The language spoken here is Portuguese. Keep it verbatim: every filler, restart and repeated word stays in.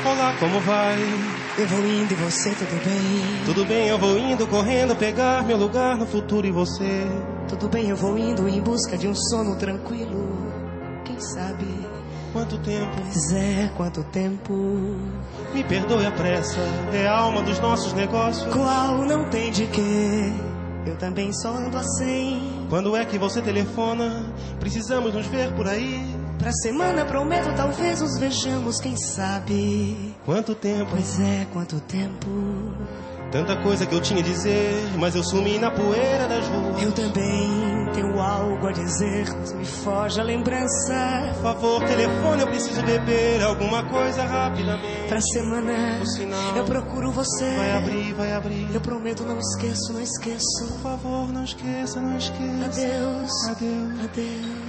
Olá, como vai? Eu vou indo e você, tudo bem? Tudo bem, eu vou indo, correndo, pegar meu lugar no futuro e você? Tudo bem, eu vou indo em busca de um sono tranquilo. Quem sabe? Quanto tempo? Pois é, quanto tempo? Me perdoe a pressa, é a alma dos nossos negócios. Qual não tem de quê? Eu também só ando assim. Quando é que você telefona? Precisamos nos ver por aí. Pra semana prometo, talvez nos vejamos, quem sabe? Quanto tempo? Pois é, quanto tempo? Tanta coisa que eu tinha a dizer, mas eu sumi na poeira das ruas. Eu também tenho algo a dizer, mas me foge a lembrança. Por favor, telefone, eu preciso beber alguma coisa rapidamente. Pra semana, o sinal eu procuro você. Vai abrir, vai abrir. Eu prometo, não esqueço, não esqueço. Por favor, não esqueça, não esqueça. Adeus, adeus, adeus.